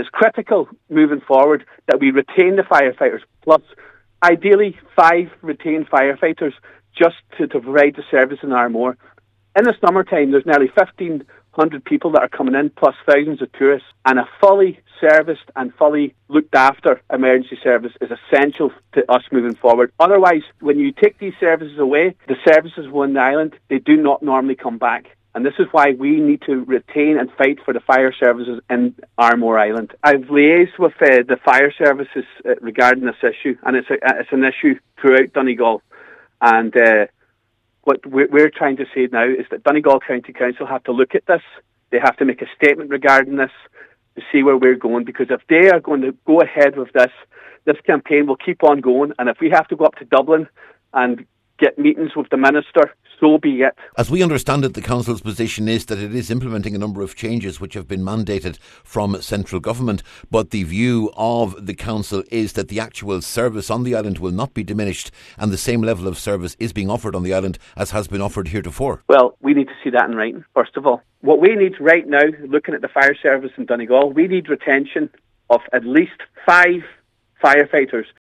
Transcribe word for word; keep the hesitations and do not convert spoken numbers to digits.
It's critical moving forward that we retain the firefighters, plus ideally five retained firefighters just to, to provide the service in Armore. In the summertime, there's nearly fifteen hundred people that are coming in, plus thousands of tourists, and a fully serviced and fully looked after emergency service is essential to us moving forward. Otherwise, when you take these services away, the services on the island, they do not normally come back. And this is why we need to retain and fight for the fire services in Armore Island. I've liaised with uh, the fire services uh, regarding this issue, and it's, a, it's an issue throughout Donegal. And uh, what we're trying to say now is that Donegal County Council have to look at this. They have to make a statement regarding this to see where we're going, because if they are going to go ahead with this, this campaign will keep on going. And if we have to go up to Dublin and get meetings with the minister, so be it. As we understand it, the Council's position is that it is implementing a number of changes which have been mandated from central government, but the view of the Council is that the actual service on the island will not be diminished, and the same level of service is being offered on the island as has been offered heretofore. Well, we need to see that in writing, first of all. What we need right now, looking at the fire service in Donegal, we need retention of at least five firefighters